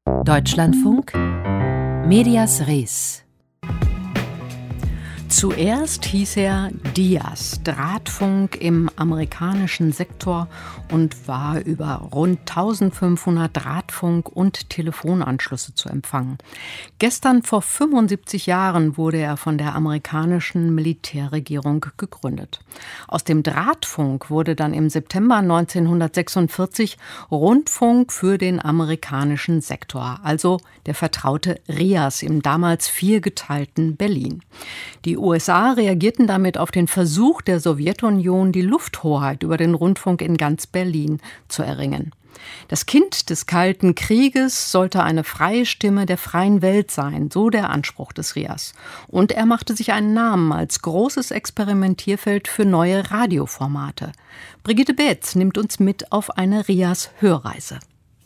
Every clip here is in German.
Deutschlandfunk Medias Res. Zuerst hieß er DIAS, Drahtfunk im amerikanischen Sektor, und war über rund 1500 Drahtfunk- und Telefonanschlüsse zu empfangen. Gestern vor 75 Jahren wurde er von der amerikanischen Militärregierung gegründet. Aus dem Drahtfunk wurde dann im September 1946 Rundfunk für den amerikanischen Sektor, also der vertraute RIAS im damals viergeteilten Berlin. Die USA reagierten damit auf den Versuch der Sowjetunion, die Lufthoheit über den Rundfunk in ganz Berlin zu erringen. Das Kind des Kalten Krieges sollte eine freie Stimme der freien Welt sein, so der Anspruch des RIAS. Und er machte sich einen Namen als großes Experimentierfeld für neue Radioformate. Brigitte Beetz nimmt uns mit auf eine RIAS-Hörreise.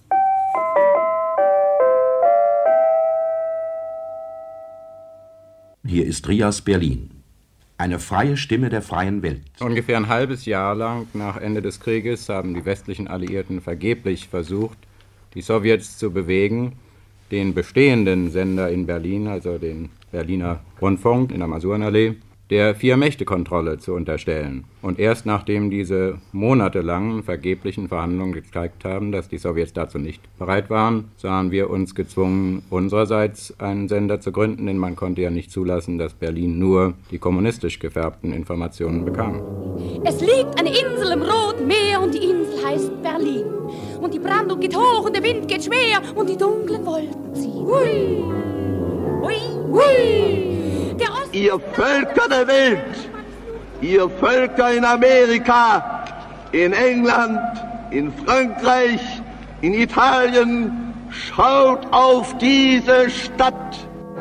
Hier ist RIAS Berlin. Eine freie Stimme der freien Welt. Ungefähr ein halbes Jahr lang nach Ende des Krieges haben die westlichen Alliierten vergeblich versucht, die Sowjets zu bewegen, den bestehenden Sender in Berlin, also den Berliner Rundfunk in der Masurenallee, der Vier-Mächte-Kontrolle zu unterstellen. Und erst nachdem diese monatelangen vergeblichen Verhandlungen gezeigt haben, dass die Sowjets dazu nicht bereit waren, sahen wir uns gezwungen, unsererseits einen Sender zu gründen, denn man konnte ja nicht zulassen, dass Berlin nur die kommunistisch gefärbten Informationen bekam. Es liegt eine Insel im Roten Meer und die Insel heißt Berlin. Und die Brandung geht hoch und der Wind geht schwer und die dunklen Wolken ziehen. Hui, hui, hui. Ihr Völker der Welt, ihr Völker in Amerika, in England, in Frankreich, in Italien, schaut auf diese Stadt.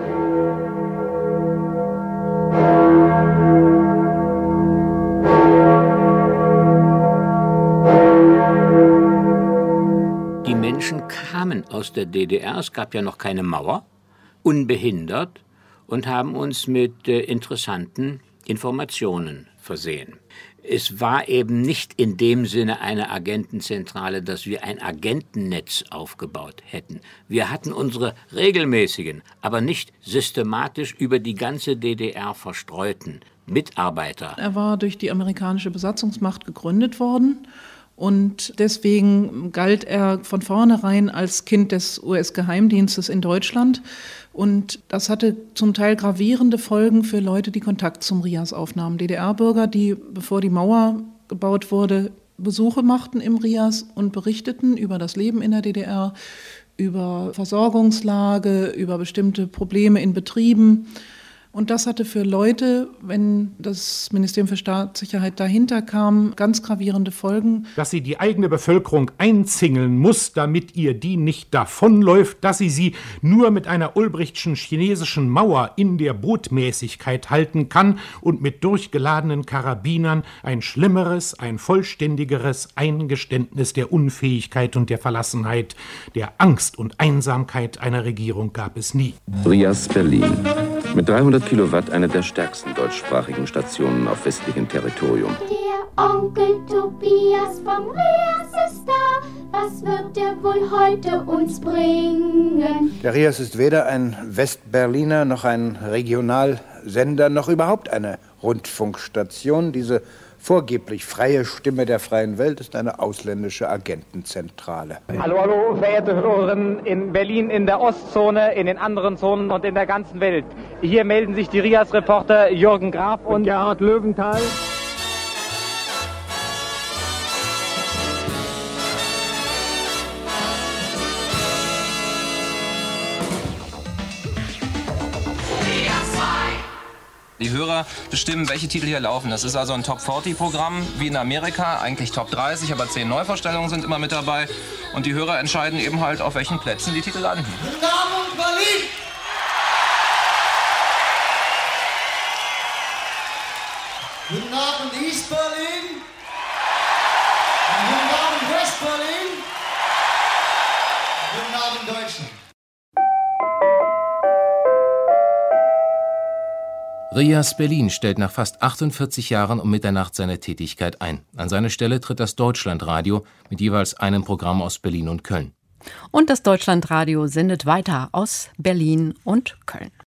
Die Menschen kamen aus der DDR, es gab ja noch keine Mauer, unbehindert, und haben uns mit interessanten Informationen versehen. Es war eben nicht in dem Sinne eine Agentenzentrale, dass wir ein Agentennetz aufgebaut hätten. Wir hatten unsere regelmäßigen, aber nicht systematisch über die ganze DDR verstreuten Mitarbeiter. Er war durch die amerikanische Besatzungsmacht gegründet worden. Und deswegen galt er von vornherein als Kind des US-Geheimdienstes in Deutschland. Und das hatte zum Teil gravierende Folgen für Leute, die Kontakt zum RIAS aufnahmen. DDR-Bürger, die, bevor die Mauer gebaut wurde, Besuche machten im RIAS und berichteten über das Leben in der DDR, über Versorgungslage, über bestimmte Probleme in Betrieben. Und das hatte für Leute, wenn das Ministerium für Staatssicherheit dahinter kam, ganz gravierende Folgen. Dass sie die eigene Bevölkerung einzingeln muss, damit ihr die nicht davonläuft, dass sie nur mit einer Ulbrichtschen chinesischen Mauer in der Botmäßigkeit halten kann und mit durchgeladenen Karabinern ein schlimmeres, ein vollständigeres Eingeständnis der Unfähigkeit und der Verlassenheit, der Angst und Einsamkeit einer Regierung gab es nie. RIAS Berlin. Mit 300 Kilowatt eine der stärksten deutschsprachigen Stationen auf westlichem Territorium. Der Onkel Tobias vom RIAS ist da. Was wird der wohl heute uns bringen? Der RIAS ist weder ein Westberliner noch ein Regionalsender noch überhaupt eine Rundfunkstation. Diese vorgeblich freie Stimme der freien Welt ist eine ausländische Agentenzentrale. Hallo, hallo, verehrte Hörerinnen in Berlin, in der Ostzone, in den anderen Zonen und in der ganzen Welt. Hier melden sich die RIAS-Reporter Jürgen Graf und Gerhard Löwenthal. Die Hörer bestimmen, welche Titel hier laufen. Das ist also ein Top-40-Programm, wie in Amerika, eigentlich Top 30, aber 10 Neuvorstellungen sind immer mit dabei. Und die Hörer entscheiden eben halt, auf welchen Plätzen die Titel landen. Guten Abend, Berlin! Guten Abend, East Berlin! Guten Abend, West Berlin! Guten Abend, Deutschland! RIAS Berlin stellt nach fast 48 Jahren um Mitternacht seine Tätigkeit ein. An seine Stelle tritt das Deutschlandradio mit jeweils einem Programm aus Berlin und Köln. Und das Deutschlandradio sendet weiter aus Berlin und Köln.